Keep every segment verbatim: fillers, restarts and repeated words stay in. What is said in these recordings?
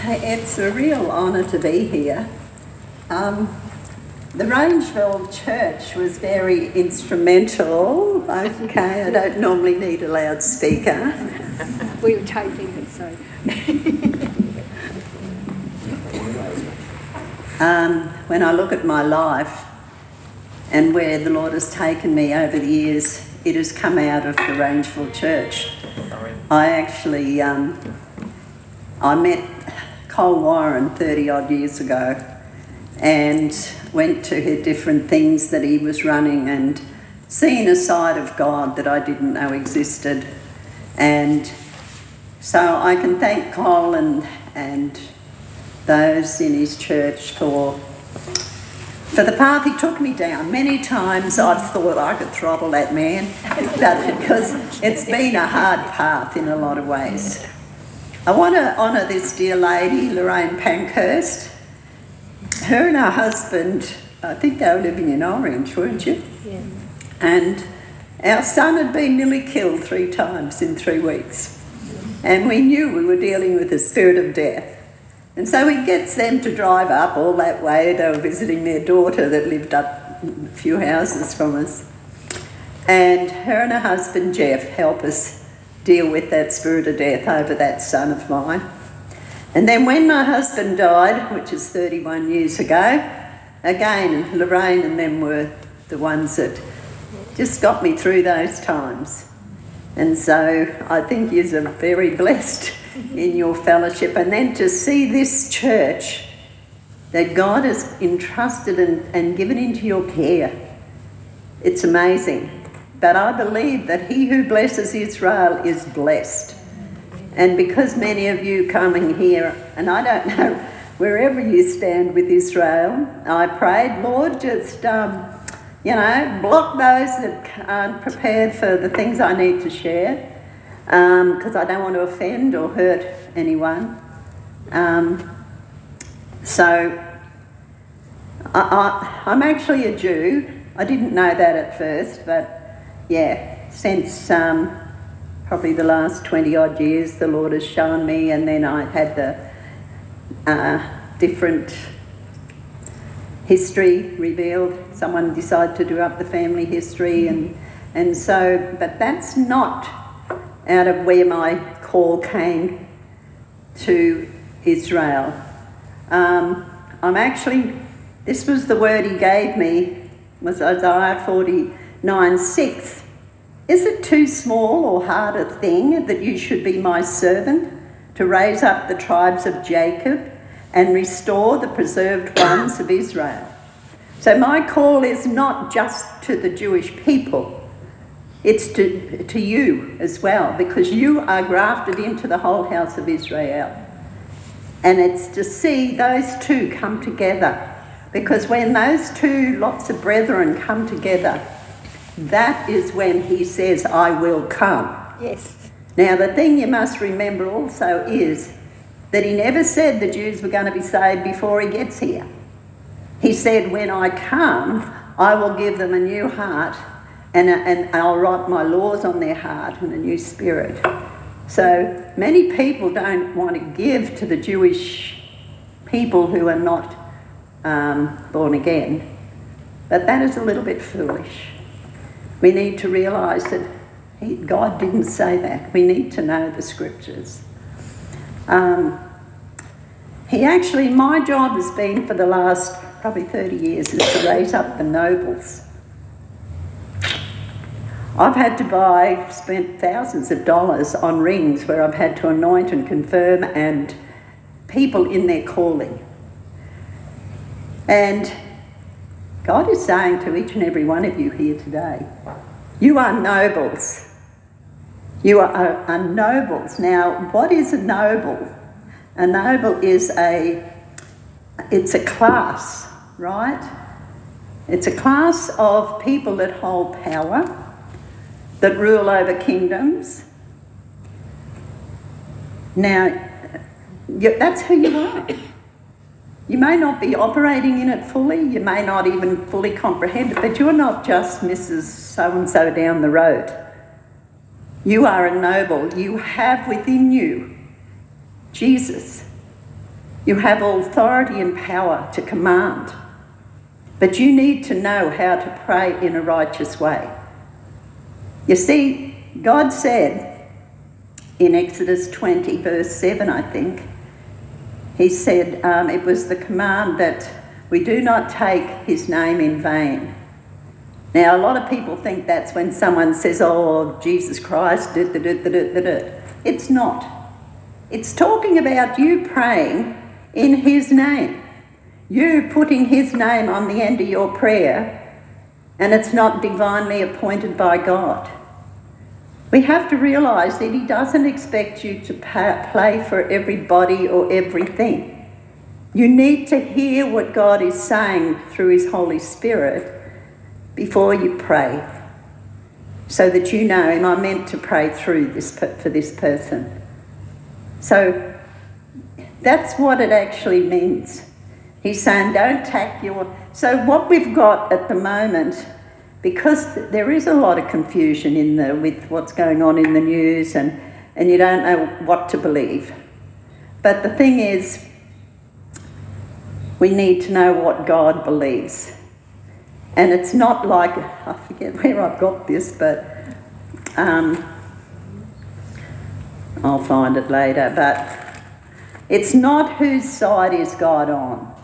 It's a real honour to be here. Um, the Rangeville Church was very instrumental. Okay, I don't normally need a loudspeaker. We were taping it, so. um, when I look at my life and where the Lord has taken me over the years, it has come out of the Rangeville Church. I actually, um, I met Cole Warren thirty odd years ago and went to hear different things that he was running and seen a side of God that I didn't know existed. And so I can thank Cole and, and those in his church for, for the path he took me down. Many times I've thought I could throttle that man, but because it's been a hard path in a lot of ways. I want to honour this dear lady, Lorraine Pankhurst. Her and her husband, I think they were living in Orange, weren't you? Yeah. And our son had been nearly killed three times in three weeks. And we knew we were dealing with the spirit of death. And so he gets them to drive up all that way. They were visiting their daughter that lived up a few houses from us. And her and her husband, Jeff, help us deal with that spirit of death over that son of mine. And then when my husband died, which is thirty-one years ago, again, Lorraine and them were the ones that just got me through those times. And so I think you're very blessed in your fellowship. And then to see this church that God has entrusted and, and given into your care, it's amazing. But I believe that he who blesses Israel is blessed. And because many of you coming here, and I don't know, wherever you stand with Israel, I prayed, Lord, just, um, you know, block those that aren't prepared for the things I need to share, because um, I don't want to offend or hurt anyone. Um, so I, I, I'm actually a Jew. I didn't know that at first, but yeah, since um, probably the last twenty odd years, the Lord has shown me, and then I had the uh, different history revealed. Someone decided to do up the family history, and and so, but that's not out of where my call came to Israel. Um, I'm actually, this was the word he gave me, was Isaiah forty-nine six. Is it too small or hard a thing that you should be my servant, to raise up the tribes of Jacob and restore the preserved ones of Israel? So my call is not just to the Jewish people, it's to, to you as well, because you are grafted into the whole house of Israel. And it's to see those two come together, because when those two lots of brethren come together, that is when he says, I will come. Yes. Now, the thing you must remember also is that he never said the Jews were going to be saved before he gets here. He said, when I come, I will give them a new heart, and, and I'll write my laws on their heart and a new spirit. So many people don't want to give to the Jewish people who are not um, born again, but that is a little bit foolish. We need to realise that he, God didn't say that. We need to know the scriptures. Um, he actually, my job has been for the last probably thirty years is to raise up the nobles. I've had to buy, spent thousands of dollars on rings where I've had to anoint and confirm and people in their calling. And God is saying to each and every one of you here today, you are nobles. You are, are, are nobles. Now, what is a noble? A noble is a, it's a class, right? It's a class of people that hold power, that rule over kingdoms. Now, that's who you are. You may not be operating in it fully, you may not even fully comprehend it, but you're not just Missus So-and-so down the road. You are a noble. You have within you Jesus. You have authority and power to command. But you need to know how to pray in a righteous way. You see, God said in Exodus twenty, verse seven, I think, he said um, it was the command that we do not take his name in vain. Now, a lot of people think that's when someone says, oh, Jesus Christ, da, da, da, da, da, da. It's not. It's talking about you praying in his name. You putting his name on the end of your prayer, and it's not divinely appointed by God. We have to realise that he doesn't expect you to play for everybody or everything. You need to hear what God is saying through his Holy Spirit before you pray, so that you know, am I meant to pray through this for this person? So that's what it actually means. He's saying, don't tack your... So what we've got at the moment, because there is a lot of confusion in the with what's going on in the news, and, and you don't know what to believe. But the thing is, we need to know what God believes. And it's not like, I forget where I've got this, but um, I'll find it later. But it's not whose side is God on.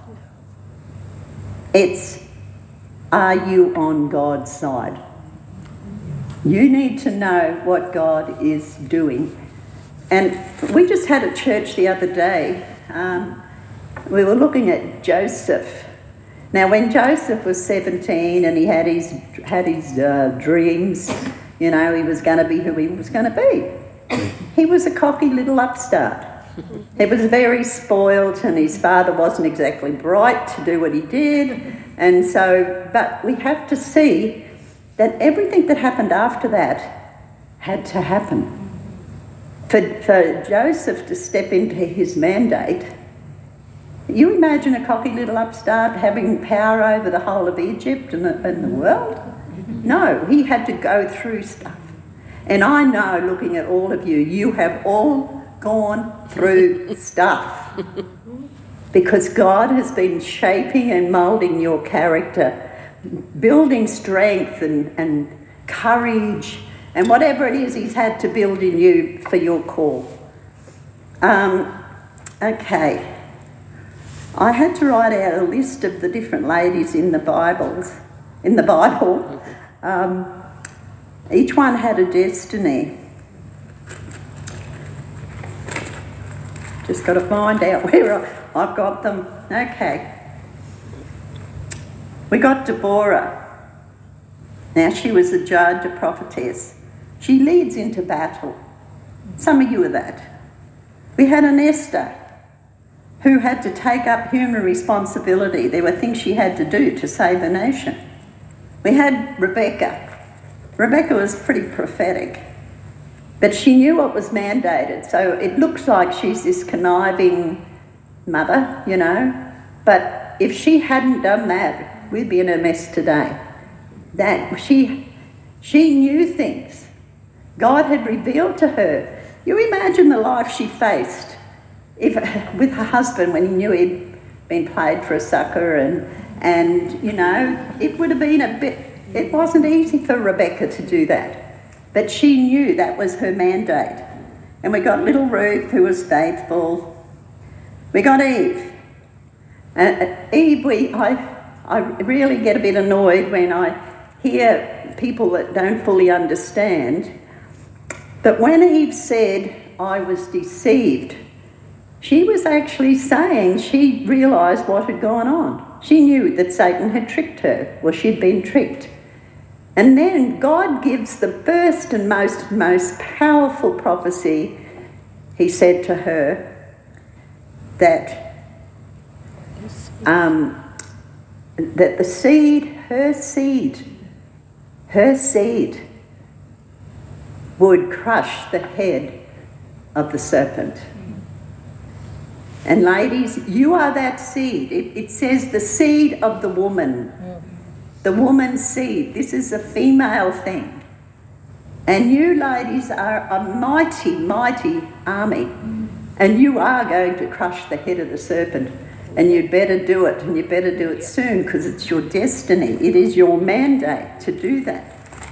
It's, are you on God's side? You need to know what God is doing. And we just had a church the other day. Um, we were looking at Joseph. Now, when Joseph was seventeen and he had his had his uh, dreams, you know, he was going to be who he was going to be. He was a cocky little upstart. He was very spoilt, and his father wasn't exactly bright to do what he did. And so, but we have to see that everything that happened after that had to happen. For, for Joseph to step into his mandate, you imagine a cocky little upstart having power over the whole of Egypt and the, and the world? No, he had to go through stuff. And I know, looking at all of you, you have all gone through stuff. Because God has been shaping and moulding your character, building strength and, and courage, and whatever it is he's had to build in you for your call. Um, okay. I had to write out a list of the different ladies in the Bibles, in the Bible. Um, each one had a destiny. Just got to find out where I, I've got them. Okay. We got Deborah. Now, she was a judge, a prophetess. She leads into battle. Some of you are that. We had an Esther, who had to take up human responsibility. There were things she had to do to save the nation. We had Rebecca. Rebecca was pretty prophetic, but she knew what was mandated. So it looks like she's this conniving mother, you know, but if she hadn't done that, we'd be in a mess today. That she, she knew things. God had revealed to her. You imagine the life she faced if with her husband when he knew he'd been played for a sucker, and and you know, it would have been a bit, it wasn't easy for Rebecca to do that, but she knew that was her mandate. And we got little Ruth, who was faithful. We got Eve. Uh, Eve, we, I, I really get a bit annoyed when I hear people that don't fully understand. But when Eve said, I was deceived, she was actually saying she realised what had gone on. She knew that Satan had tricked her, or she'd been tricked. And then God gives the first and most, most powerful prophecy. He said to her that, um, that the seed, her seed, her seed would crush the head of the serpent. And ladies, you are that seed. It, it says the seed of the woman. The woman's seed. This is a female thing. And you ladies are a mighty, mighty army. And you are going to crush the head of the serpent. And you'd better do it, and you better do it soon, because it's your destiny. It is your mandate to do that.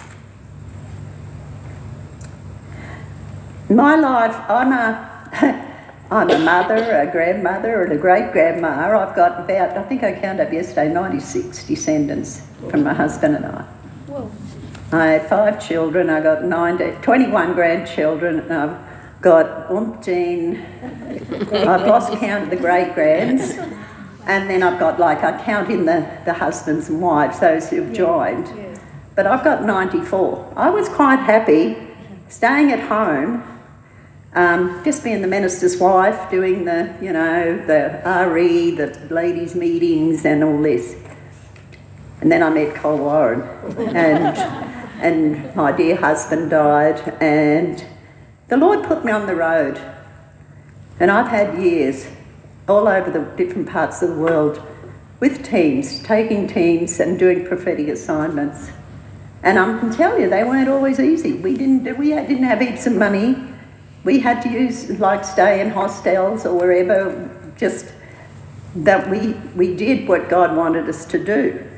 My life, I'm a, I'm a mother, a grandmother, and a great-grandma. I've got about, I think I counted up yesterday, ninety-six descendants from my husband and I. Whoa. I had five children, I got nineteen, twenty-one grandchildren, and I've got umpteen, I've lost count of the great-grands, and then I've got, like, I count in the, the husbands and wives, those who've joined. Yeah. But I've got ninety-four. I was quite happy staying at home, um, just being the minister's wife, doing the, you know, the R E, the ladies' meetings and all this. And then I met Col Warren, and, and my dear husband died, and the Lord put me on the road. And I've had years all over the different parts of the world with teams, taking teams and doing prophetic assignments. And I can tell you, they weren't always easy. We didn't do, we didn't have heaps of money. We had to use, like, stay in hostels or wherever, just that we, we did what God wanted us to do.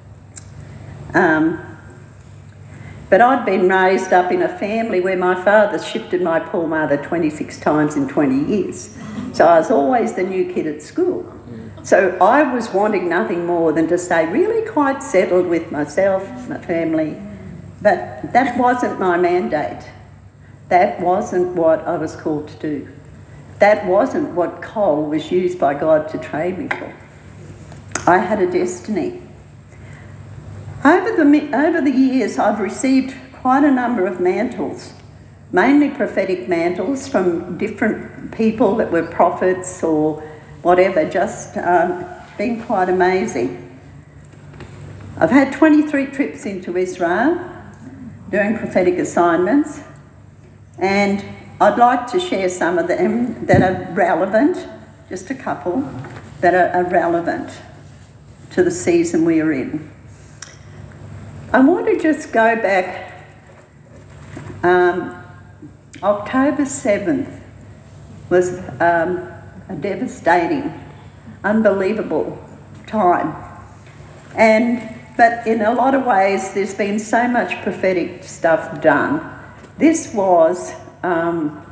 Um, but I'd been raised up in a family where my father shifted my poor mother twenty-six times in twenty years. So I was always the new kid at school. So I was wanting nothing more than to stay really quite settled with myself, my family. But that wasn't my mandate. That wasn't what I was called to do. That wasn't what Col was used by God to train me for. I had a destiny. Over the, over the years, I've received quite a number of mantles, mainly prophetic mantles from different people that were prophets or whatever, just um, been quite amazing. I've had twenty-three trips into Israel doing prophetic assignments, and I'd like to share some of them that are relevant, just a couple, that are, are relevant to the season we are in. I want to just go back, um, October seventh was um, a devastating, unbelievable time. And, but in a lot of ways, there's been so much prophetic stuff done. This was, um,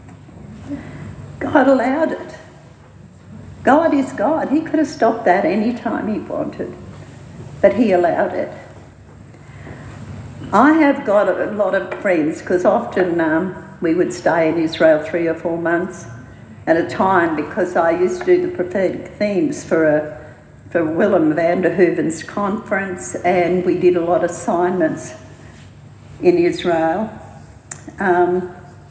God allowed it. God is God. He could have stopped that any time he wanted, but he allowed it. I have got a lot of friends, because often um, we would stay in Israel three or four months at a time, because I used to do the prophetic themes for a for Willem van der Heuven's conference, and we did a lot of assignments in Israel. Um,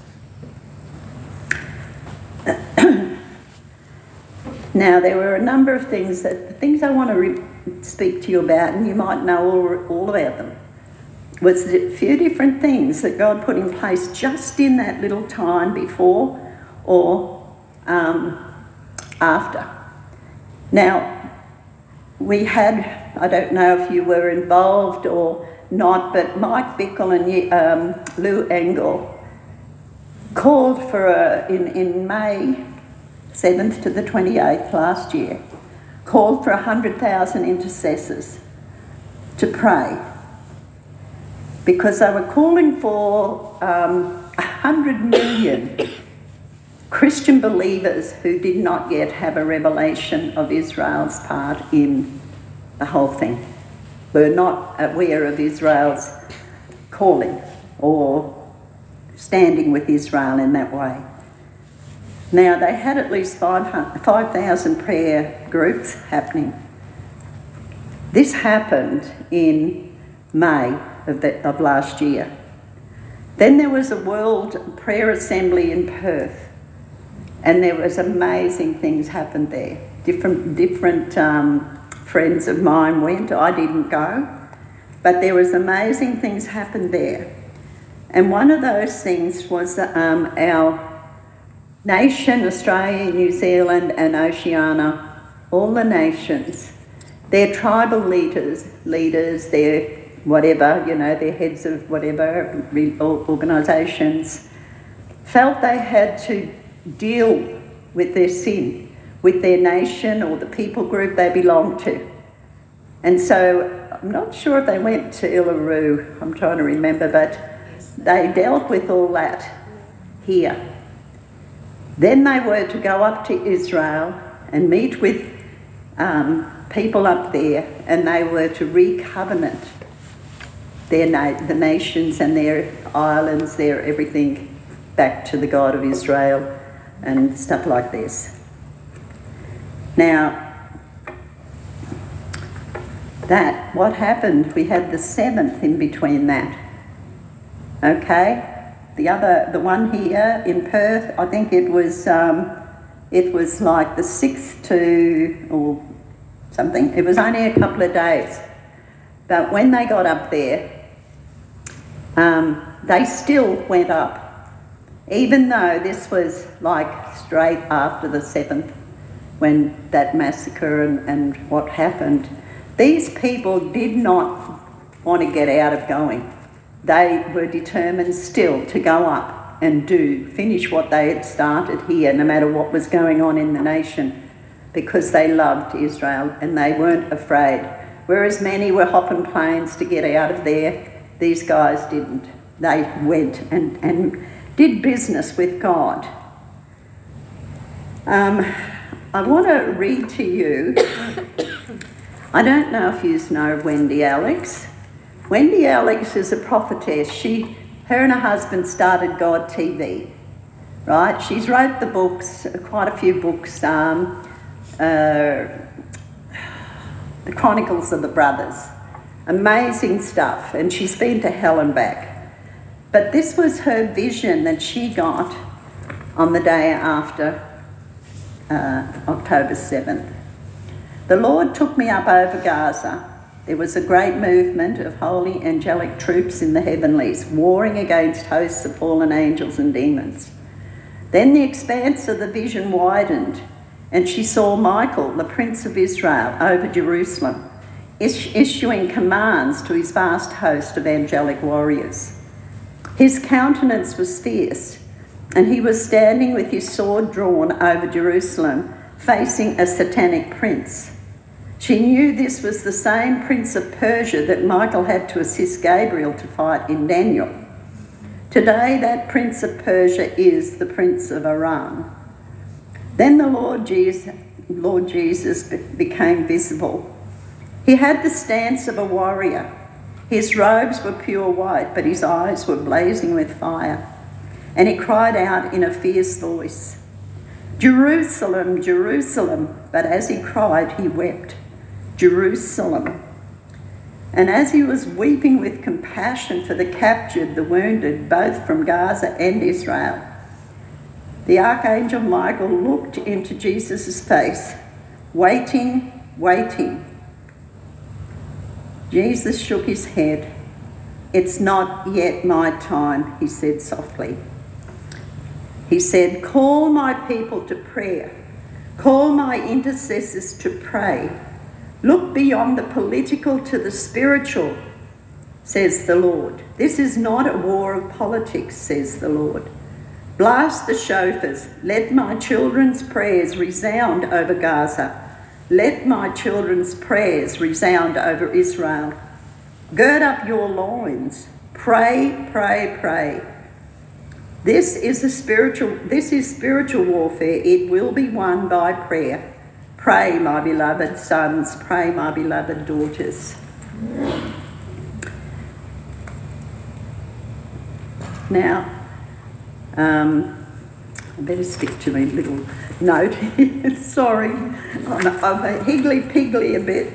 now, there were a number of things that things I want to re- speak to you about, and you might know all, all about them. Was a few different things that God put in place just in that little time before or um, after. Now, we had, I don't know if you were involved or not, but Mike Bickle and um, Lou Engel called for a, in, in May seventh to the twenty-eighth last year, called for one hundred thousand intercessors to pray, because they were calling for um, one hundred million Christian believers who did not yet have a revelation of Israel's part in the whole thing, were not aware of Israel's calling or standing with Israel in that way. Now, they had at least five thousand prayer groups happening. This happened in May of, the, of last year. Then there was a World Prayer Assembly in Perth, and there was amazing things happened there. Different, different um, friends of mine went. I didn't go, but there was amazing things happened there. And one of those things was um, our nation, Australia, New Zealand and Oceania, all the nations, their tribal leaders, leaders, their whatever, you know, their heads of whatever organisations, felt they had to deal with their sin, with their nation or the people group they belong to. And so I'm not sure if they went to Uluru, I'm trying to remember, but they dealt with all that here. Then they were to go up to Israel and meet with um, people up there, and they were to re-covenant their na- the nations and their islands, their everything back to the God of Israel and stuff like this. Now, that, what happened, we had the seventh in between that. Okay? The other, the one here in Perth, I think it was, um, it was like the sixth to, or something. It was only a couple of days. But when they got up there, um, they still went up. Even though this was like straight after the seventh, when that massacre and, and what happened, these people did not want to get out of going. They were determined still to go up and do, finish what they had started here, no matter what was going on in the nation, because they loved Israel and they weren't afraid. Whereas many were hopping planes to get out of there, these guys didn't. They went and, and did business with God. Um, I want to read to you, I don't know if you know Wendy Alex. Wendy Alex is a prophetess. She, her and her husband started God T V, right? She's wrote the books, quite a few books, um, uh, The Chronicles of the Brothers. Amazing stuff, and she's been to hell and back. But this was her vision that she got on the day after uh, October seventh. The Lord took me up over Gaza. There was a great movement of holy angelic troops in the heavenlies, warring against hosts of fallen angels and demons. Then the expanse of the vision widened, and she saw Michael, the Prince of Israel, over Jerusalem, is- issuing commands to his vast host of angelic warriors. His countenance was fierce, and he was standing with his sword drawn over Jerusalem, facing a satanic prince. She knew this was the same prince of Persia that Michael had to assist Gabriel to fight in Daniel. Today, that prince of Persia is the prince of Aram. Then the Lord Jesus, Lord Jesus became visible. He had the stance of a warrior. His robes were pure white, but his eyes were blazing with fire. And he cried out in a fierce voice, "Jerusalem, Jerusalem!" But as he cried, he wept, "Jerusalem!" And as he was weeping with compassion for the captured, the wounded, both from Gaza and Israel, the archangel Michael looked into Jesus' face, waiting, waiting. Jesus shook his head. "It's not yet my time," he said softly. He said, "Call my people to prayer. Call my intercessors to pray. Look beyond the political to the spiritual, says the Lord. This is not a war of politics, says the Lord. Blast the shofars. Let my children's prayers resound over Gaza. Let my children's prayers resound over Israel. Gird up your loins. Pray, pray, pray. This is a spiritual, this is spiritual warfare. It will be won by prayer. Pray, my beloved sons. Pray, my beloved daughters." Now, um, I better stick to my little note here. Sorry, I'm, I'm a higgly-piggly a bit.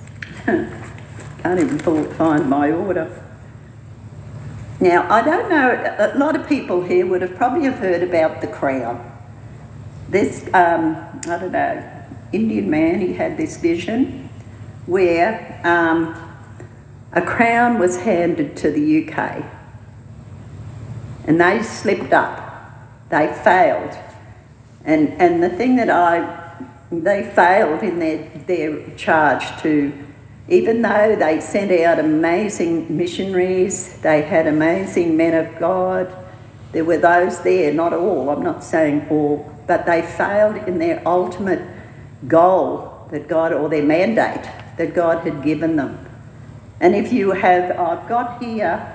Can't even find my order. Now, I don't know, a lot of people here would have probably have heard about the crown. This, um, I don't know, Indian man, he had this vision where um, a crown was handed to the U K and they slipped up, they failed. And, and the thing that I, they failed in their, their charge to, even though they sent out amazing missionaries, they had amazing men of God, There were those there, not all, I'm not saying all, but they failed in their ultimate goal that God, or their mandate that God had given them. And if you have, I've got here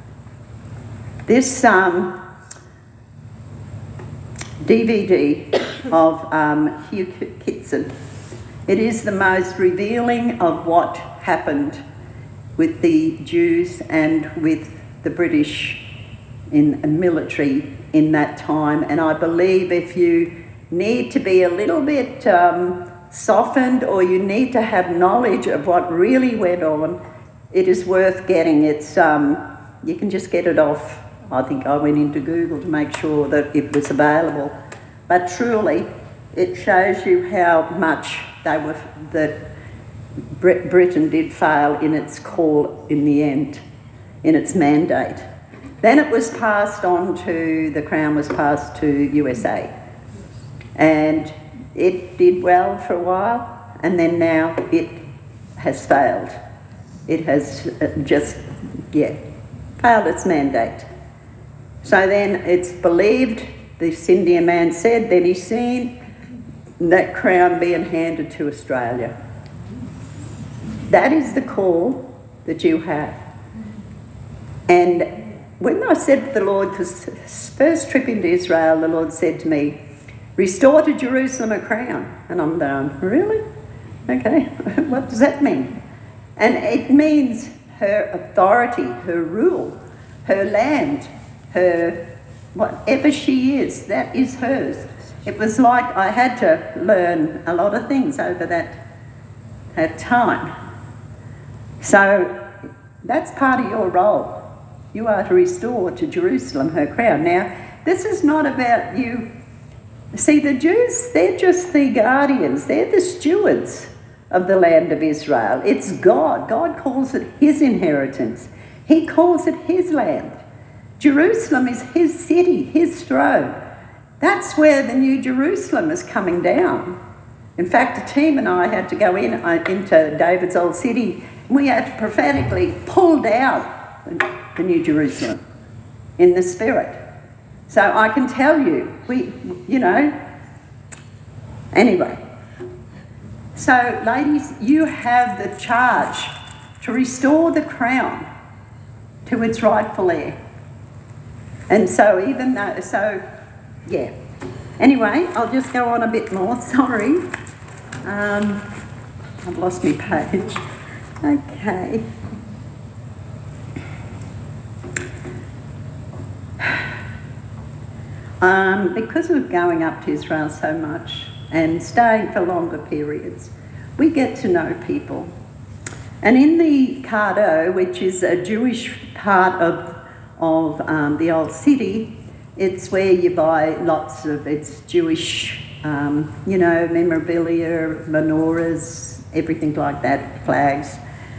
this um, D V D of um, Hugh Kitson. It is the most revealing of what happened with the Jews and with the British in the military in that time. And I believe if you need to be a little bit um, softened, or you need to have knowledge of what really went on, it is worth getting. It's um, you can just get it off. I think I went into Google to make sure that it was available. But truly, it shows you how much they were, that Brit- Britain did fail in its call in the end, in its mandate. Then it was passed on to, the crown was passed to U S A. And it did well for a while, and then now it has failed. It has just, yeah, failed its mandate. So then it's believed, this Indian man said, then he's seen that crown being handed to Australia. That is the call that you have. And when I said to the Lord, because first trip into Israel, the Lord said to me, restore to Jerusalem a crown. And I'm going, really? Okay, what does that mean? And it means her authority, her rule, her land, her, whatever she is, that is hers. It was like I had to learn a lot of things over that, that time. So that's part of your role. You are to restore to Jerusalem her crown. Now, this is not about you. See, the Jews, they're just the guardians. They're the stewards of the land of Israel. It's God. God calls it his inheritance. He calls it his land. Jerusalem is his city, his throne. That's where the new Jerusalem is coming down. In fact, the team and I had to go in uh, into David's old city. We had to prophetically pull down the new Jerusalem in the spirit. So I can tell you, we, you know, anyway. So ladies, you have the charge to restore the crown to its rightful heir. And so even though, so, yeah. Anyway, I'll just go on a bit more, sorry. Um, I've lost my page. Okay. Um, because of going up to Israel so much and staying for longer periods, we get to know people. And in the Cardo, which is a Jewish part of, of um, the old city, it's where you buy lots of, it's Jewish, um, you know, memorabilia, menorahs, everything like that, flags.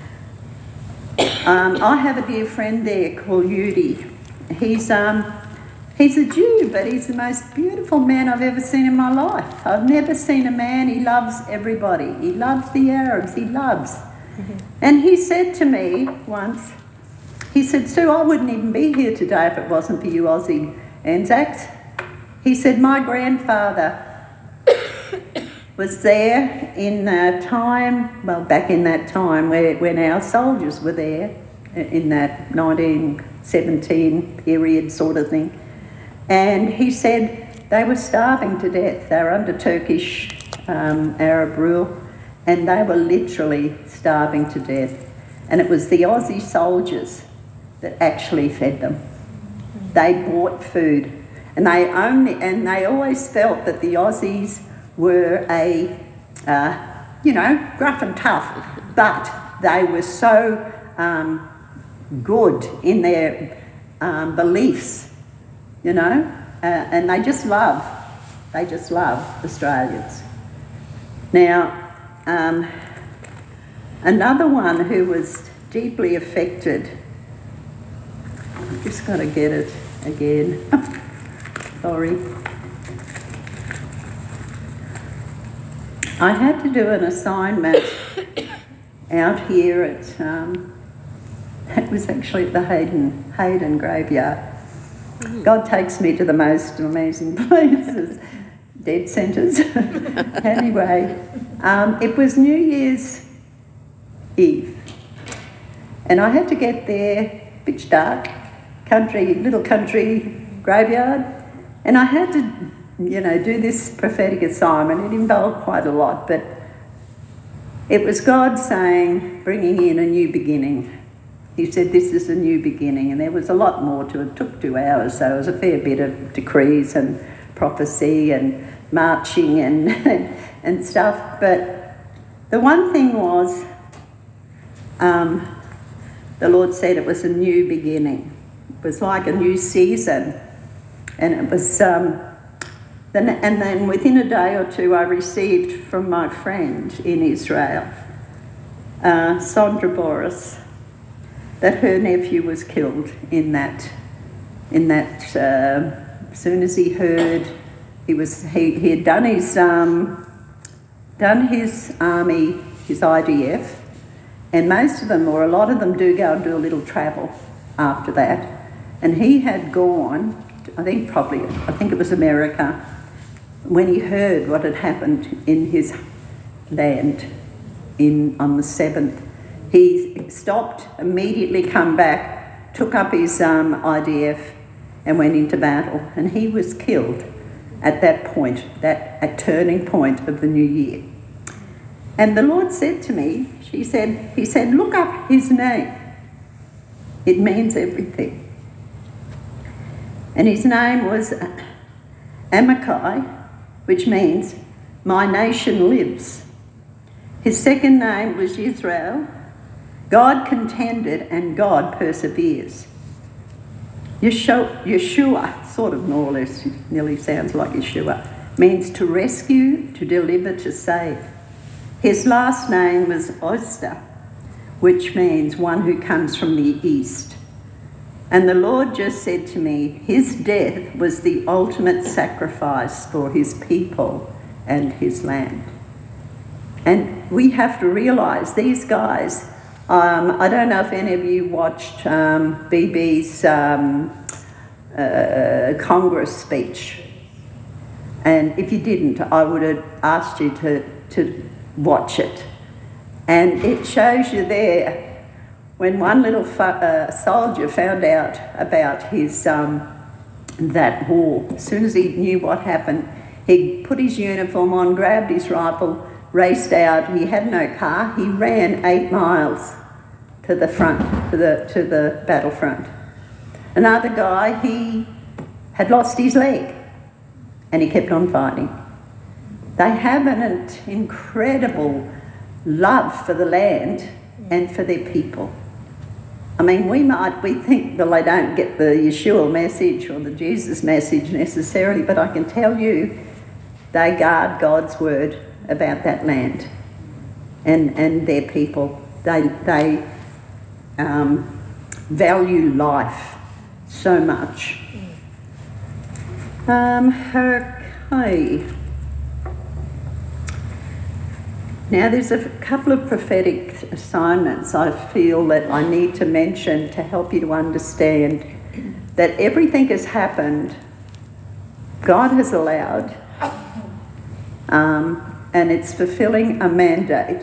Um, I have a dear friend there called Yudi. He's um, he's a Jew, but he's the most beautiful man I've ever seen in my life. I've never seen a man, he loves everybody. He loves the Arabs, he loves. Mm-hmm. And he said to me once, he said, Sue, I wouldn't even be here today if it wasn't for you Aussie Anzacs. He said, my grandfather was there in a time, well, back in that time where when our soldiers were there, in that nineteen seventeen period sort of thing. And he said they were starving to death. They were under Turkish um, Arab rule, and they were literally starving to death. And it was the Aussie soldiers that actually fed them. They bought food, and they only, and they always felt that the Aussies were a, uh, you know, gruff and tough, but they were so um, good in their um, beliefs, you know, uh, and they just love, they just love Australians. Now, um, another one who was deeply affected, I've just got to get it again, sorry. I had to do an assignment out here at, um, it was actually at the Hayden, Hayden graveyard. God takes me to the most amazing places, dead centres. Anyway, um, it was New Year's Eve, and I had to get there, pitch dark, country, little country graveyard, and I had to, you know, do this prophetic assignment. It involved quite a lot, but it was God saying, bringing in a new beginning. He said, this is a new beginning, and there was a lot more to it. It took two hours, so it was a fair bit of decrees and prophecy and marching and, and stuff. But the one thing was, um, the Lord said it was a new beginning. It was like a new season. And it was, um, then, and then within a day or two, I received from my friend in Israel, uh, Sandra Boris, that her nephew was killed in that, in that, uh, as soon as he heard, he was, he, he had done his, um, done his army, his I D F, and most of them, or a lot of them, do go and do a little travel after that. And he had gone, I think probably, I think it was America, when he heard what had happened in his land in on the seventh. He stopped, immediately come back, took up his um, I D F and went into battle. And he was killed at that point, that a turning point of the new year. And the Lord said to me, she said, he said, look up his name. It means everything. And his name was Amakai, which means my nation lives. His second name was Israel. God contended and God perseveres. Yeshua, Yeshua, sort of more or less, nearly sounds like Yeshua, means to rescue, to deliver, to save. His last name was Oster, which means one who comes from the east. And the Lord just said to me, his death was the ultimate sacrifice for his people and his land. And we have to realise these guys, um, I don't know if any of you watched um, B B's um, uh, Congress speech. And if you didn't, I would have asked you to, to watch it. And it shows you there, when one little fu- uh, soldier found out about his um, that war, as soon as he knew what happened, he put his uniform on, grabbed his rifle, raced out. He had no car. He ran eight miles to the front, to the to the battlefront. Another guy, he had lost his leg, and he kept on fighting. They have an incredible love for the land and for their people. I mean, we might, we think, well, they don't get the Yeshua message or the Jesus message necessarily, but I can tell you they guard God's word about that land and, and their people. They, they um, value life so much. Um, okay. Now, there's a couple of prophetic assignments I feel that I need to mention to help you to understand that everything has happened, God has allowed, um, and it's fulfilling a mandate.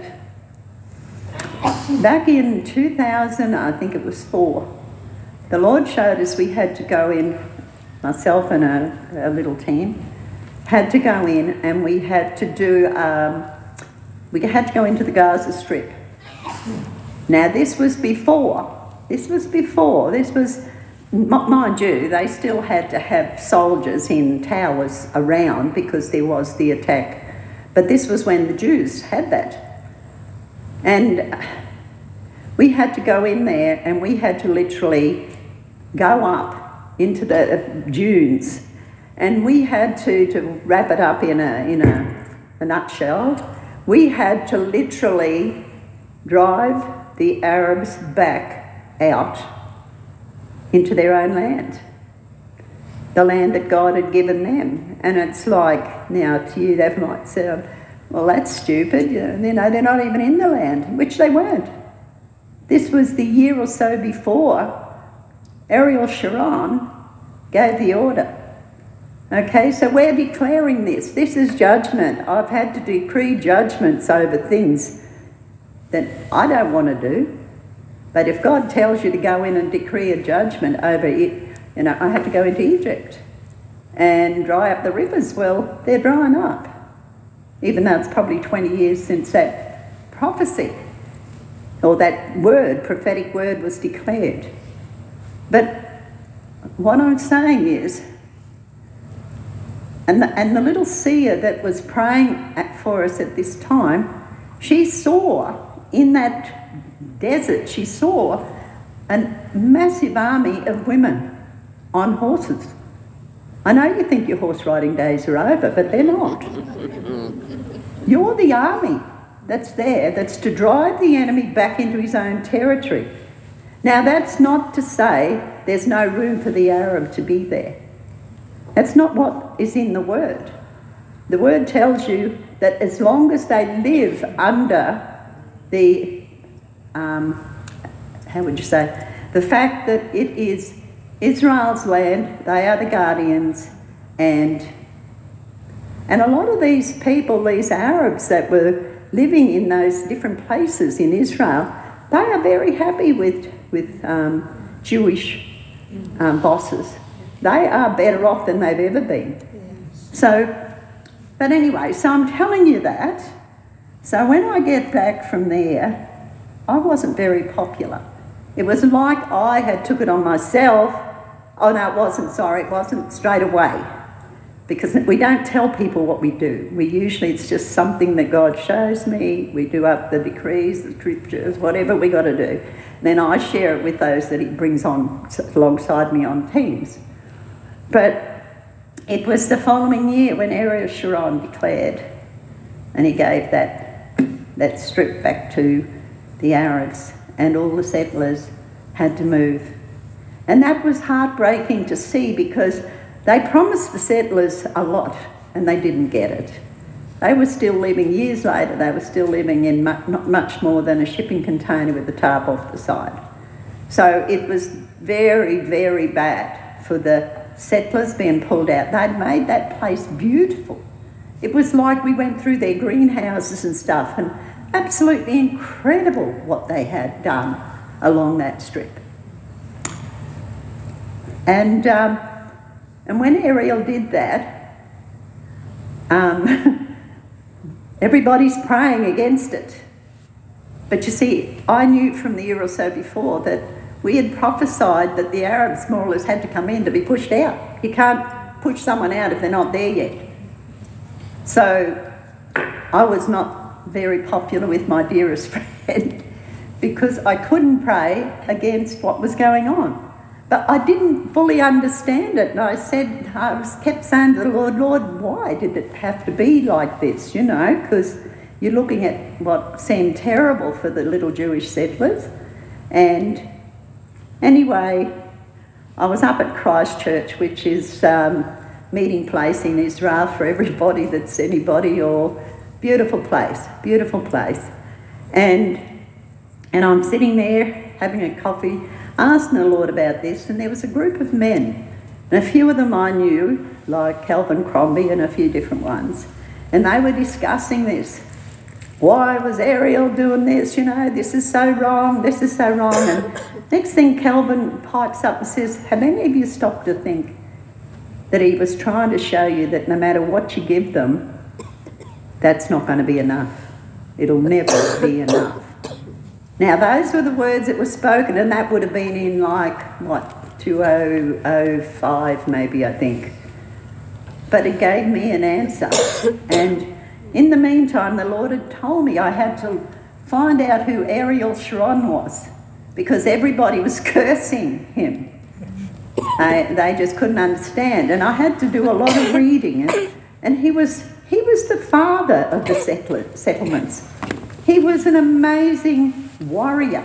Back in two thousand, I think it was four, the Lord showed us we had to go in, myself and a, a little team, had to go in and we had to do... Um, We had to go into the Gaza Strip. Now, this was before. This was before. This was, mind you, they still had to have soldiers in towers around because there was the attack. But this was when the Jews had that. And we had to go in there and we had to literally go up into the dunes. And we had to, to wrap it up in a, in a, a nutshell, we had to literally drive the Arabs back out into their own land, the land that God had given them. And it's like, now to you that might sound, well, that's stupid, you know, they're not even in the land, which they weren't. This was the year or so before Ariel Sharon gave the order. Okay, so we're declaring this. This is judgment. I've had to decree judgments over things that I don't want to do. But if God tells you to go in and decree a judgment over it, you know, I had to go into Egypt and dry up the rivers. Well, they're drying up, even though it's probably twenty years since that prophecy or that word, prophetic word, was declared. But what I'm saying is, and the, and the little seer that was praying at, for us at this time, she saw in that desert, she saw a massive army of women on horses. I know you think your horse riding days are over, but they're not. You're the army that's there, that's to drive the enemy back into his own territory. Now, that's not to say there's no room for the Arab to be there. That's not what is in the word. The word tells you that as long as they live under the, um, how would you say, the fact that it is Israel's land, they are the guardians, and and a lot of these people, these Arabs that were living in those different places in Israel, they are very happy with, with um, Jewish um, bosses. They are better off than they've ever been. So, but anyway, so I'm telling you that. So when I get back from there, I wasn't very popular. It was like I had took it on myself. Oh no, it wasn't, sorry, it wasn't straight away. Because we don't tell people what we do. We usually, it's just something that God shows me. We do up the decrees, the scriptures, whatever we got to do. Then I share it with those that he brings on alongside me on teams. But it was the following year when Ariel Sharon declared, and he gave that, that strip back to the Arabs, and all the settlers had to move. And that was heartbreaking to see, because they promised the settlers a lot and they didn't get it. They were still living, years later, they were still living in mu- not much more than a shipping container with the tarp off the side. So it was very, very bad for the settlers being pulled out. They'd made that place beautiful. It was like we went through their greenhouses and stuff, and absolutely incredible what they had done along that strip. And um, and when Ariel did that, um, everybody's praying against it. But you see, I knew from the year or so before that we had prophesied that the Arabs more or less had to come in to be pushed out. You can't push someone out if they're not there yet. So I was not very popular with my dearest friend because I couldn't pray against what was going on. But I didn't fully understand it, and I said, I was kept saying to the Lord, Lord, why did it have to be like this, you know, because you're looking at what seemed terrible for the little Jewish settlers. And anyway, I was up at Christchurch, which is um, meeting place in Israel for everybody that's anybody, or beautiful place, beautiful place. And, and I'm sitting there having a coffee, asking the Lord about this, and there was a group of men, and a few of them I knew, like Calvin Crombie and a few different ones, and they were discussing this. Why was Ariel doing this? You know, this is so wrong, this is so wrong. And next thing, Calvin pipes up and says, have any of you stopped to think that he was trying to show you that no matter what you give them, that's not going to be enough. It'll never be enough. Now, those were the words that were spoken, and that would have been in, like, what, two thousand five maybe, I think. But it gave me an answer. And in the meantime, the Lord had told me I had to find out who Ariel Sharon was, because everybody was cursing him. They, they just couldn't understand. And I had to do a lot of reading. And, and he was he was the father of the settler, settlements. He was an amazing warrior.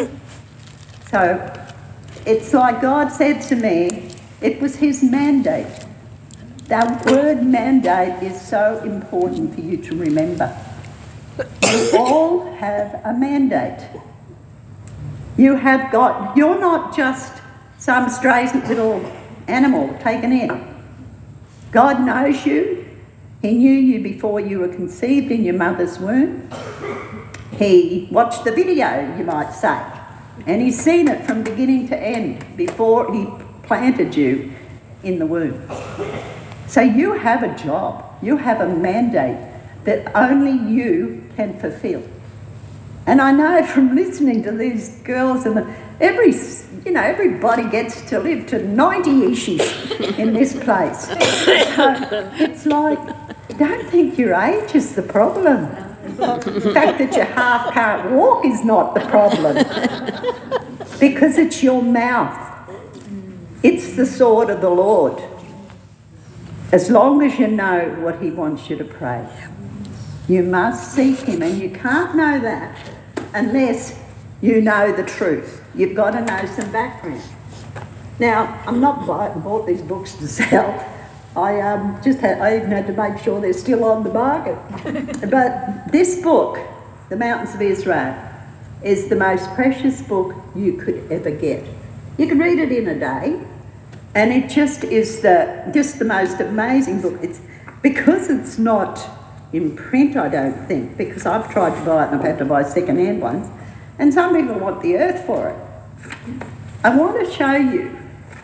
So it's like God said to me, it was his mandate. That word mandate is so important for you to remember. You all have a mandate. You have got, you're not just some stray little animal taken in. God knows you. He knew you before you were conceived in your mother's womb. He watched the video, you might say, and he's seen it from beginning to end before he planted you in the womb. So you have a job, you have a mandate that only you can fulfill. And I know from listening to these girls, and the, every, you know, everybody gets to live to ninety-ish in this place. So it's like, don't think your age is the problem. The fact that you half can't walk is not the problem. Because it's your mouth. It's the sword of the Lord. As long as you know what he wants you to pray. You must seek him, and you can't know that unless you know the truth. You've got to know some background. Now, I'm not buy, bought these books to sell. I um, just had, I even had to make sure they're still on the market. But this book, The Mountains of Israel, is the most precious book you could ever get. You can read it in a day, and it just is the just the most amazing book. It's because it's not in print, I don't think, because I've tried to buy it and I've had to buy second-hand ones, and some people want the earth for it. I want to show you.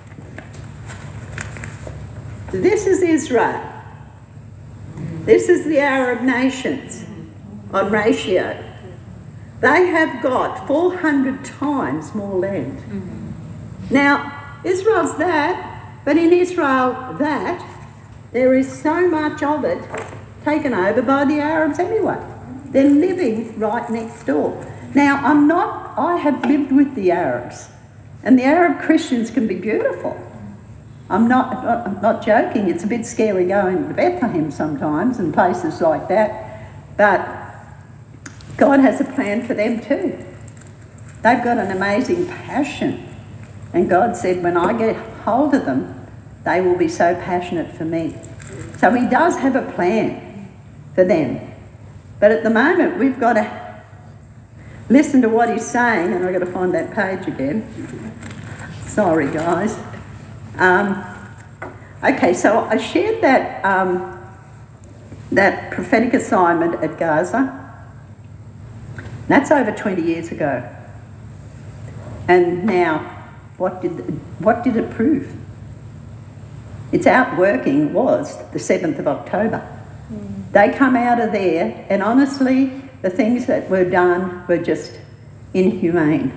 This is Israel. This is the Arab nations on ratio. They have got four hundred times more land. Now, Israel's that, but in Israel that, there is so much of it taken over by the Arabs anyway. They're living right next door. Now, I'm not, I have lived with the Arabs, and the Arab Christians can be beautiful. I'm not, not, I'm not joking. It's a bit scary going to Bethlehem sometimes and places like that, but God has a plan for them too. They've got an amazing passion, and God said, when I get hold of them, they will be so passionate for me. So he does have a plan for them. But at the moment, we've got to listen to what he's saying, and I've got to find that page again. Sorry, guys. Um, okay, so I shared that um, that prophetic assignment at Gaza. That's over twenty years ago. And now, what did what did it prove? Its outworking was the seventh of October. Mm. They come out of there, and honestly, the things that were done were just inhumane.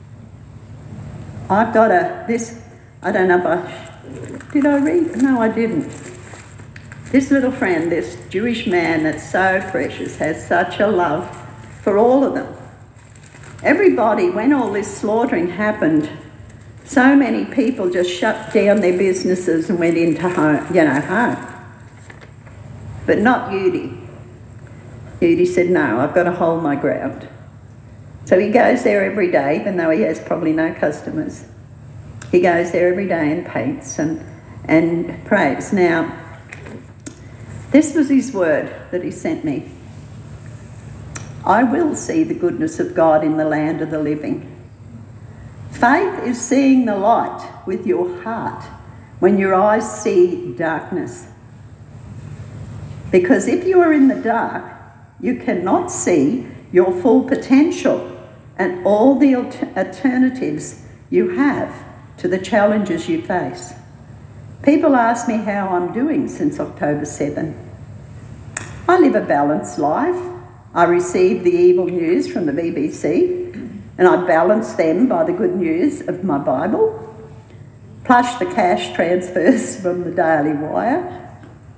I've got a this. I don't know if I... Did I read? No, I didn't. This little friend, this Jewish man that's so precious, has such a love for all of them. Everybody, when all this slaughtering happened, so many people just shut down their businesses and went into home, you know, home. But not Yudi. Yudi said, no, I've got to hold my ground. So he goes there every day, even though he has probably no customers. He goes there every day and paints and, and prays. Now, this was his word that he sent me. I will see the goodness of God in the land of the living. Faith is seeing the light with your heart when your eyes see darkness. Because if you are in the dark, you cannot see your full potential and all the alternatives you have to the challenges you face. People ask me how I'm doing since October seventh. I live a balanced life. I receive the evil news from the B B C, and I balance them by the good news of my Bible, plus the cash transfers from the Daily Wire.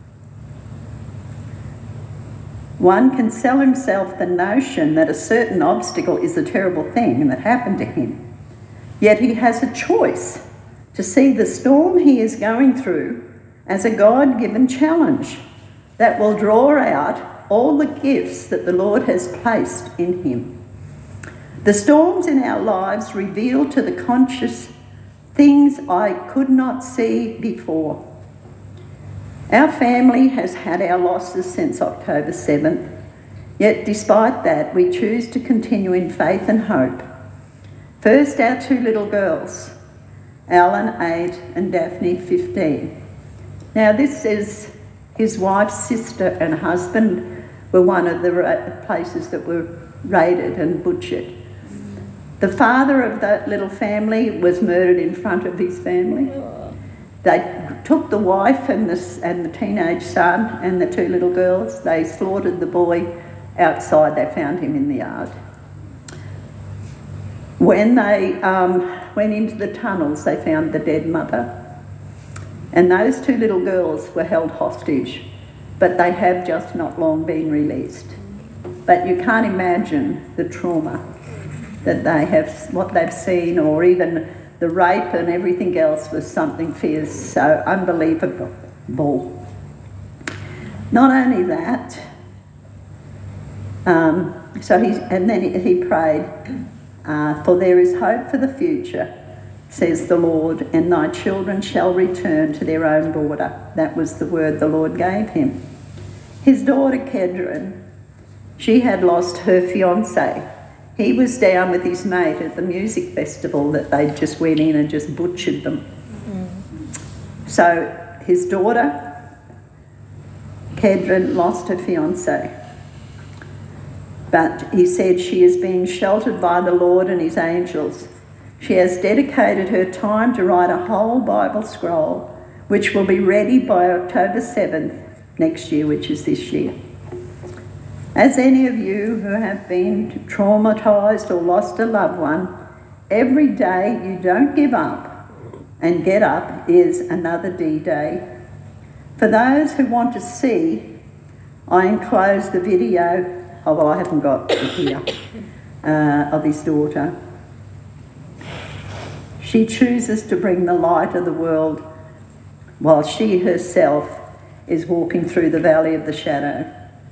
One can sell himself the notion that a certain obstacle is a terrible thing that happened to him. Yet he has a choice to see the storm he is going through as a God-given challenge that will draw out all the gifts that the Lord has placed in him. The storms in our lives reveal to the conscious things I could not see before. Our family has had our losses since October seventh, yet despite that, we choose to continue in faith and hope. First, our two little girls. Alan eight and Daphne fifteen. Now this is his wife's sister and husband were one of the ra- places that were raided and butchered. The father of that little family was murdered in front of his family. They took the wife and the, and the teenage son and the two little girls. They slaughtered the boy outside. They found him in the yard. When they um, went into the tunnels, they found the dead mother. And those two little girls were held hostage, but they have just not long been released. But you can't imagine the trauma that they have, what they've seen, or even the rape and everything else was something fierce, so unbelievable. Not only that, um, so he, and then he, he prayed, uh, for there is hope for the future, says the Lord, and thy children shall return to their own border. That was the word the Lord gave him. His daughter Kedron, she had lost her fiancé. He was down with his mate at the music festival that they just went in and just butchered them. Mm. So his daughter, Kedron, lost her fiancé. But he said she is being sheltered by the Lord and his angels. She has dedicated her time to write a whole Bible scroll, which will be ready by October seventh next year, which is this year. As any of you who have been traumatised or lost a loved one, every day you don't give up and get up is another D-Day. For those who want to see, I enclose the video, oh well I haven't got it here, uh, of his daughter. She chooses to bring the light of the world while she herself is walking through the valley of the shadow.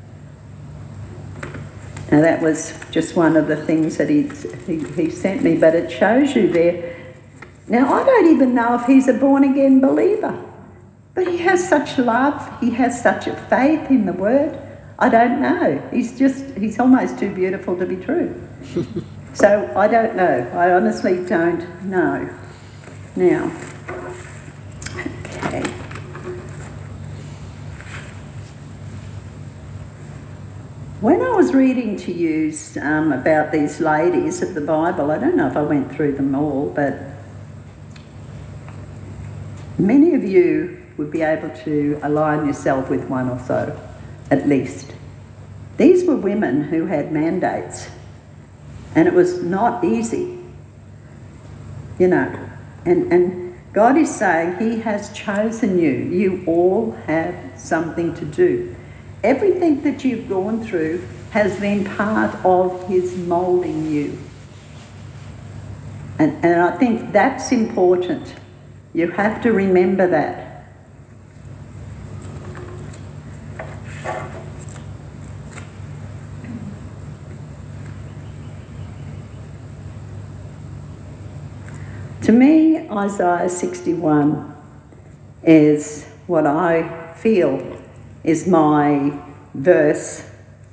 Now that was just one of the things that he, he, he sent me, but it shows you there. Now I don't even know if he's a born-again believer, but he has such love, he has such a faith in the word. I don't know. He's just, he's almost too beautiful to be true. So I don't know. I honestly don't know. Now, okay. When I was reading to you um, about these ladies of the Bible, I don't know if I went through them all, but many of you would be able to align yourself with one or so, at least. These were women who had mandates, and it was not easy, you know. And, and God is saying he has chosen you. You all have something to do. Everything that you've gone through has been part of his moulding you. And, and I think that's important. You have to remember that. To me, Isaiah sixty-one is what I feel is my verse,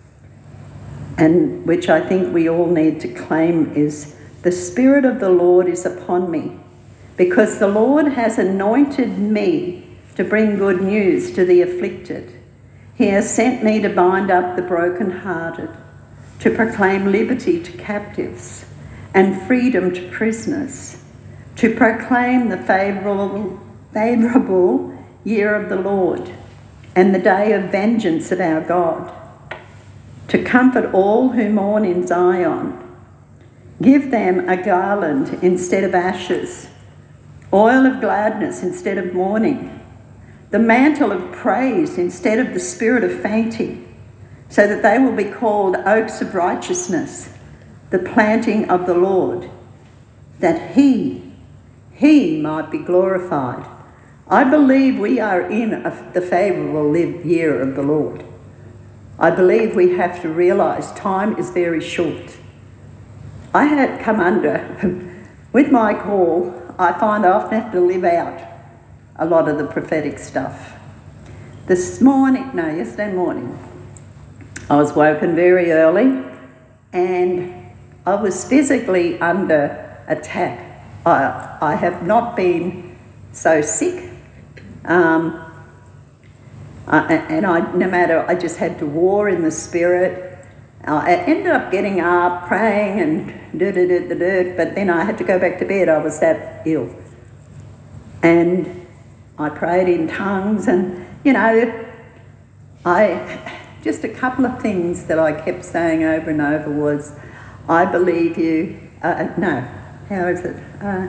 and which I think we all need to claim is, the Spirit of the Lord is upon me, because the Lord has anointed me to bring good news to the afflicted. He has sent me to bind up the brokenhearted, to proclaim liberty to captives and freedom to prisoners, to proclaim the favourable, favourable year of the Lord and the day of vengeance of our God, to comfort all who mourn in Zion, give them a garland instead of ashes, oil of gladness instead of mourning, the mantle of praise instead of the spirit of fainting, so that they will be called oaks of righteousness, the planting of the Lord, that he He might be glorified. I believe we are in a, the favourable year of the Lord. I believe we have to realise time is very short. I had come under, with my call, I find I often have to live out a lot of the prophetic stuff. This morning, no, yesterday morning, I was woken very early and I was physically under attack. I, I have not been so sick. Um, I, and I, no matter, I just had to war in the spirit. I ended up getting up, praying and do-do-do-do-do, but then I had to go back to bed. I was that ill. And I prayed in tongues and, you know, I, just a couple of things that I kept saying over and over was, I believe you, uh, no, how is it? Uh,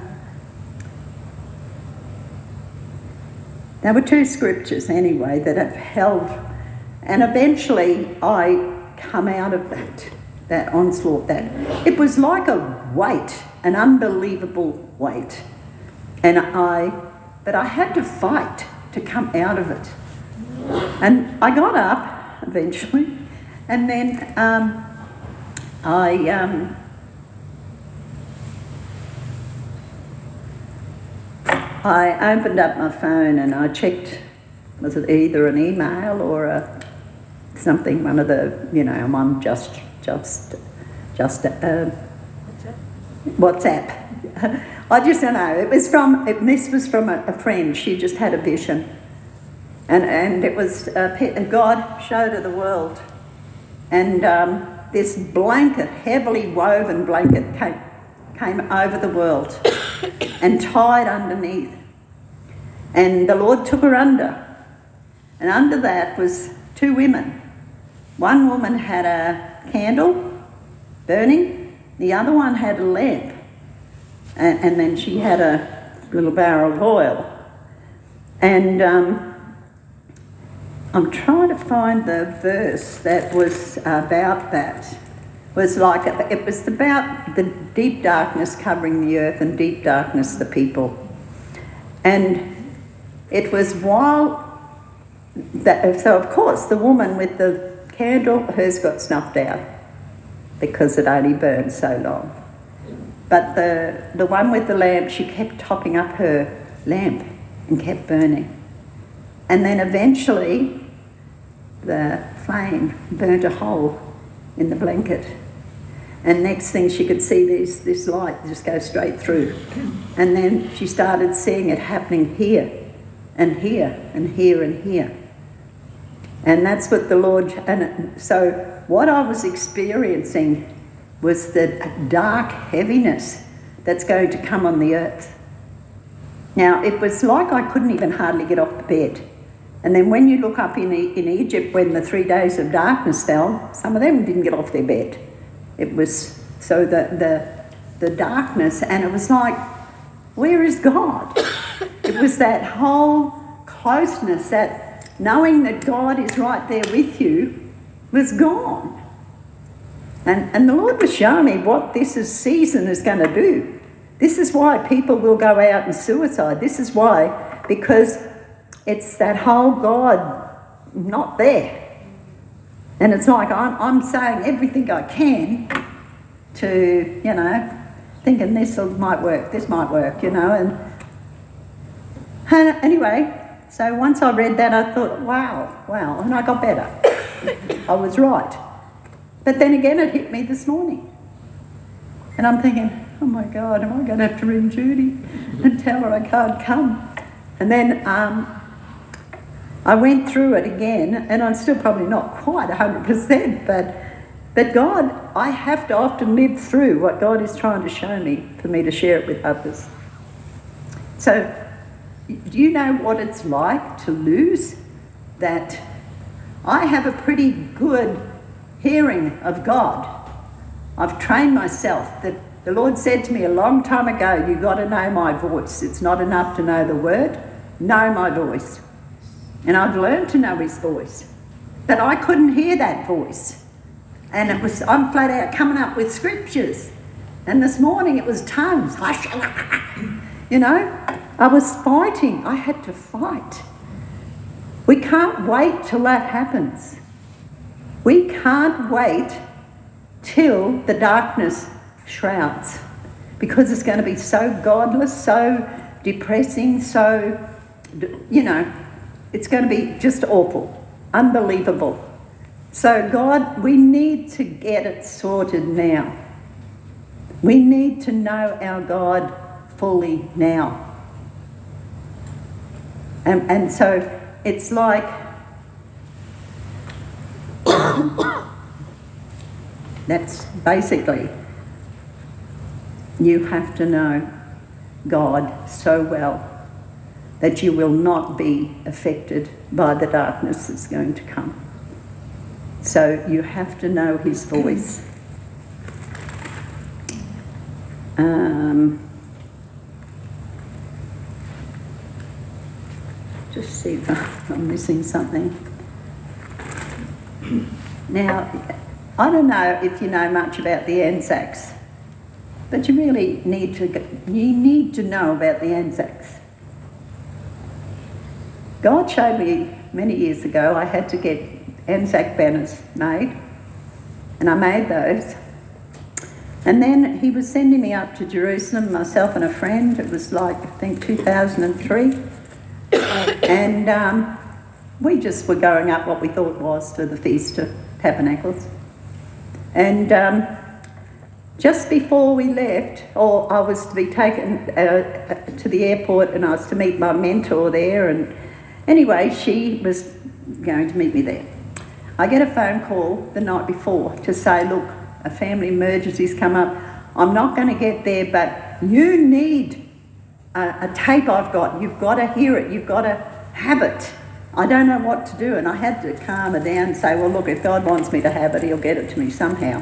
there were two scriptures anyway that have held, and eventually I come out of that, that onslaught, that, it was like a weight, an unbelievable weight. And I, but I had to fight to come out of it. And I got up eventually, and then um, I um, I opened up my phone and I checked, was it either an email or a something, one of the, you know, I'm on just, just, just, uh, WhatsApp. I just don't know. It was from, it, this was from a, a friend. She just had a vision. And, and it was, uh, God showed her the world. And um, this blanket, heavily woven blanket came, came over the world and tied underneath. And the Lord took her under. And under that was two women. One woman had a candle burning, the other one had a lamp. And, and then she had a little barrel of oil. And um, I'm trying to find the verse that was about that. It was like, it was about the deep darkness covering the earth and deep darkness the people. And it was while, that, so of course the woman with the candle, hers got snuffed out because it only burned so long. But the, the one with the lamp, she kept topping up her lamp and kept burning. And then eventually the flame burnt a hole in the blanket. And next thing she could see this, this light just go straight through. And then she started seeing it happening here and here and here and here. And that's what the Lord, and so what I was experiencing was the dark heaviness that's going to come on the earth. Now, it was like I couldn't even hardly get off the bed. And then when you look up in, in Egypt, when the three days of darkness fell, some of them didn't get off their bed. It was, so the, the, the darkness, and it was like, where is God? It was that whole closeness, that knowing that God is right there with you, was gone. And, and the Lord was showing me what this is, season is going to do. This is why people will go out and suicide. This is why, because it's that whole God not there. And it's like I'm, I'm saying everything I can to, you know, thinking this might work, this might work, you know. And, and anyway, so once I read that, I thought, wow, wow, and I got better. I was right. But then again, it hit me this morning. And I'm thinking, oh my God, am I going to have to ring Judy and tell her I can't come? And then um, I went through it again, and I'm still probably not quite one hundred percent, but, but God, I have to often live through what God is trying to show me for me to share it with others. So, do you know what it's like to lose that? I have a pretty good hearing of God. I've trained myself. That the Lord said to me a long time ago, you've got to know my voice. It's not enough to know the word, know my voice. And I've learned to know his voice. But I couldn't hear that voice. And it was, I'm flat out coming up with scriptures. And this morning it was tongues. You know, I was fighting. I had to fight. We can't wait till that happens. We can't wait till the darkness shrouds, because it's going to be so godless, so depressing, so, you know, it's going to be just awful, unbelievable. So God, we need to get it sorted now. We need to know our God fully now. And, and so it's like that's basically, you have to know God so well that you will not be affected by the darkness that's going to come. So you have to know his voice. Um, just see if I'm missing something. Now, I don't know if you know much about the Anzacs, but you really need to you need to know about the Anzacs. God showed me many years ago I had to get Anzac banners made, and I made those. And then he was sending me up to Jerusalem, myself and a friend. It was like, I think, two thousand three. And um, we just were going up what we thought was for the Feast of Tabernacles. And um, just before we left, or I was to be taken uh, to the airport and I was to meet my mentor there. And anyway, she was going to meet me there. I get a phone call the night before to say, look, a family emergency's come up. I'm not going to get there, but you need a, a tape I've got. You've got to hear it. You've got to have it. I don't know what to do. And I had to calm her down and say, well, look, if God wants me to have it, he'll get it to me somehow.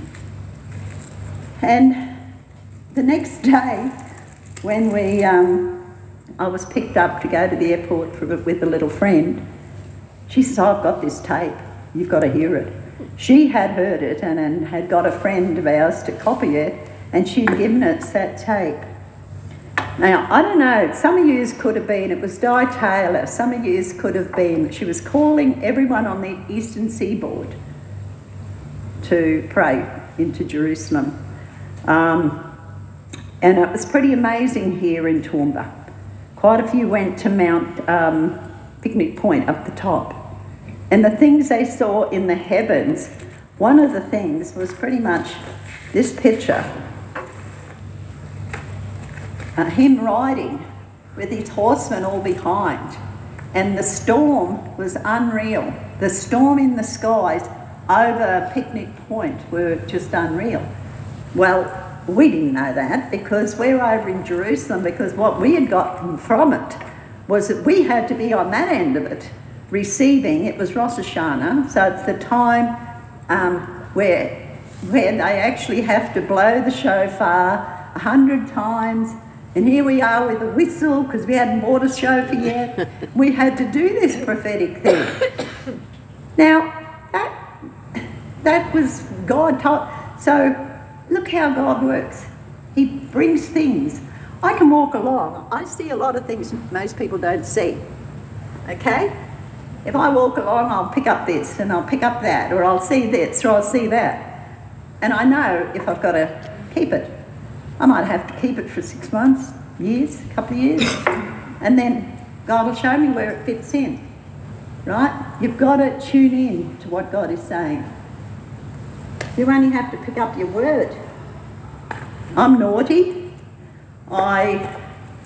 And the next day, when we, um, I was picked up to go to the airport for, with a little friend, she says, oh, I've got this tape. You've got to hear it. She had heard it and, and had got a friend of ours to copy it, and she'd given us that tape. Now, I don't know, some of yous could have been, it was Di Taylor, some of yous could have been, she was calling everyone on the eastern seaboard to pray into Jerusalem. Um, and it was pretty amazing here in Toowoomba. Quite a few went to Mount um, Picnic Point up the top. And the things they saw in the heavens, one of the things was pretty much this picture. Uh, him riding with his horsemen all behind. And the storm was unreal. The storm in the skies over Picnic Point were just unreal. Well, we didn't know that because we're over in Jerusalem, because what we had gotten from it was that we had to be on that end of it, receiving. It was Rosh Hashanah, so it's the time um, where, where they actually have to blow the shofar a hundred times. And here we are with a whistle, because we hadn't bought a shofar yet. We had to do this prophetic thing. Now, that, that was God taught. So look how God works. He brings things. I can walk along. I see a lot of things most people don't see. Okay? If I walk along, I'll pick up this, and I'll pick up that, or I'll see this, or I'll see that. And I know if I've got to keep it. I might have to keep it for six months, years, a couple of years, and then God will show me where it fits in, right? You've got to tune in to what God is saying. You only have to pick up your word. I'm naughty. I,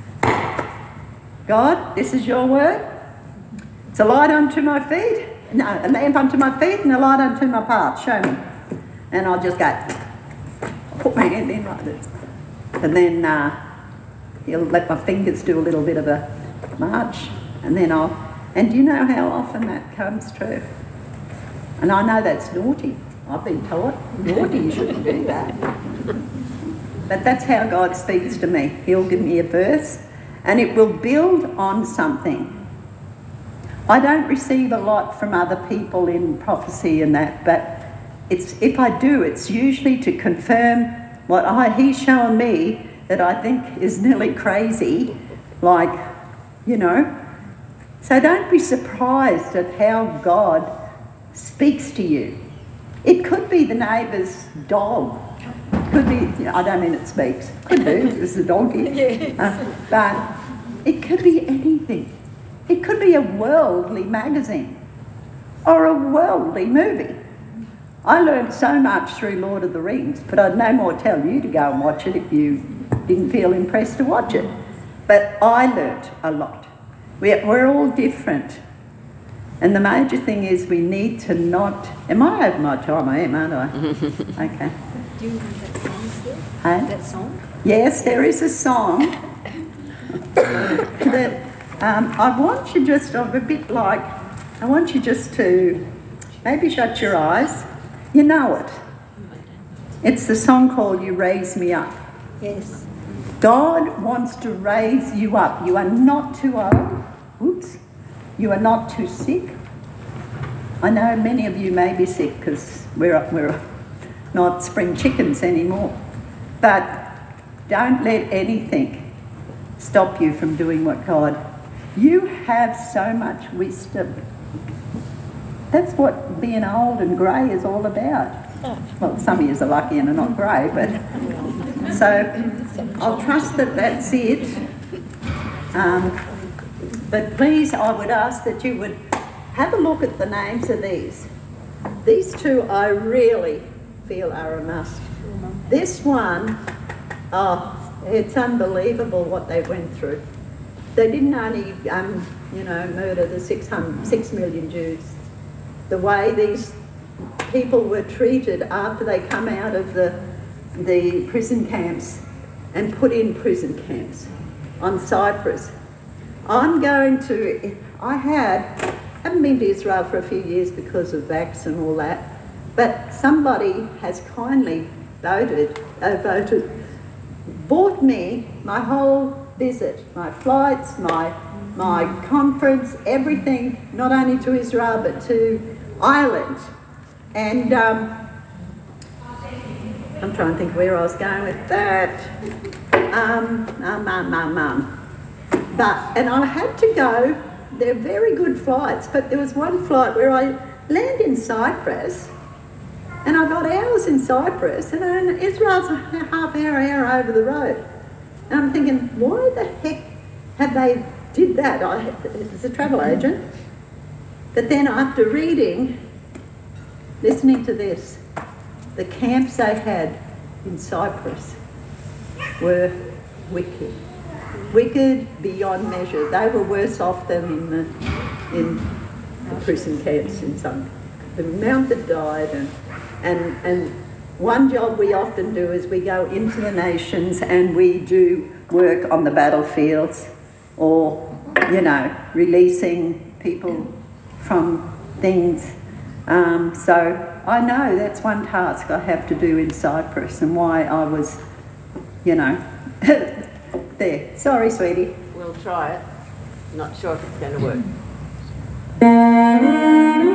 God, this is your word. It's a light unto my feet, no, a lamp unto my feet and a light unto my path. Show me. And I'll just go, put my hand in like this. And then uh, he'll let my fingers do a little bit of a march, and then I'll, and do you know how often that comes true? And I know that's naughty. I've been taught, naughty, you shouldn't do that. But that's how God speaks to me. He'll give me a verse, and it will build on something. I don't receive a lot from other people in prophecy and that, but it's if I do, it's usually to confirm what I, he's showing me that I think is nearly crazy, like, you know. So don't be surprised at how God speaks to you. It could be the neighbour's dog. It could be, you know, I don't mean it speaks. It could be, it's a donkey. Yes. Uh, but it could be anything. It could be a worldly magazine or a worldly movie. I learned so much through Lord of the Rings, but I'd no more tell you to go and watch it if you didn't feel impressed to watch it. But I learnt a lot. We're, we're all different. And the major thing is we need to not... Am I over my time? I am, aren't I? Okay. Do you know that song still? Hey? That song? Yes, there is a song that um, I want you just, I'm a bit like, I want you just to maybe shut your eyes. You know it. It's the song called You Raise Me Up. Yes. God wants to raise you up. You are not too old. Oops. You are not too sick. I know many of you may be sick because we're, we're not spring chickens anymore. But don't let anything stop you from doing what God... You have so much wisdom. That's what being old and grey is all about. Well, some of you are lucky and are not grey, but... So I'll trust that that's it. Um, but please, I would ask that you would have a look at the names of these. These two I really feel are a must. This one, oh, it's unbelievable what they went through. They didn't only, um, you know, murder the six, hundred, six million Jews. The way these people were treated after they come out of the, the prison camps and put in prison camps on Cyprus. I'm going to, I had, haven't been to Israel for a few years because of vax and all that, but somebody has kindly voted, uh, voted, bought me my whole visit, my flights, my, my conference, everything, not only to Israel but to Ireland. And um, I'm trying to think where I was going with that. Um, um, um, um, um. But, and I had to go, they're very good flights, but there was one flight where I landed in Cyprus, and I got hours in Cyprus, and then Israel's a half hour, hour over the road. And I'm thinking, why the heck have they did that? I, as a travel agent. But then after reading, listening to this, the camps they had in Cyprus were wicked. Wicked beyond measure. They were worse off than in the, in the prison camps in some. The amount that died, and, and, and one job we often do is we go into the nations and we do work on the battlefields, or, you know, releasing people from things. Um, so I know that's one task I have to do in Cyprus, and why I was, you know, there. Sorry, sweetie. We'll try it. Not sure if it's going to work.